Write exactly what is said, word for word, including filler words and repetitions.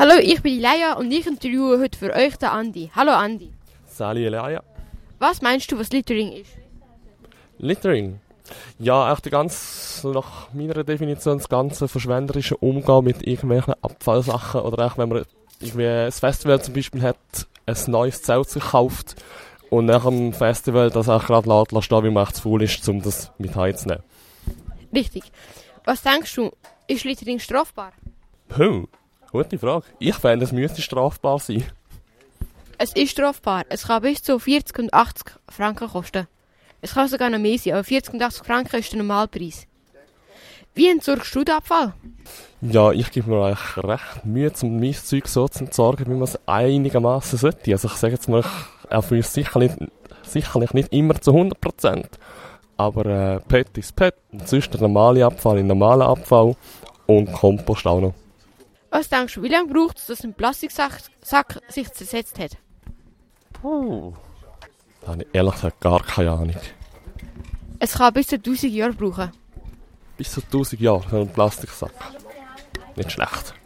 Hallo, ich bin die Leia und ich interviewe heute für euch den Andi. Hallo Andi. Sali Leia. Was meinst du, was Littering ist? Littering? Ja, auch die ganze, nach meiner Definition, das ganze verschwenderische Umgehen mit irgendwelchen Abfallsachen. Oder auch wenn man irgendwie ein Festival zum Beispiel hat, ein neues Zelt sich kauft und nach dem Festival das auch gerade lässt stehen, wie man echt zu faul ist, um das mit heimzunehmen. Richtig. Was denkst du, ist Littering strafbar? Hm, gute Frage. Ich fände, es müsste strafbar sein. Es ist strafbar. Es kann bis zu vierzig und achtzig Franken kosten. Es kann sogar noch mehr sein, aber vierzig und achtzig Franken ist der Normalpreis. Wie entsorgst du den Abfall? Ja, ich gebe mir eigentlich recht Mühe, um mein Zeug so zu entsorgen, wie man es einigermaßen sollte. Also ich sage jetzt mal, auch für uns sicherlich, sicherlich nicht immer zu hundert Prozent. Aber äh, P E T ist P E T, und sonst der normale Abfall in normalen Abfall und Kompost auch noch. Was denkst du, wie lange braucht es, dass ein Plastiksack Sack sich zersetzt hat? Puh. Da habe ich ehrlich gesagt gar keine Ahnung. Es kann bis zu tausend Jahre brauchen. Bis zu tausend Jahre für einen Plastiksack. Nicht schlecht.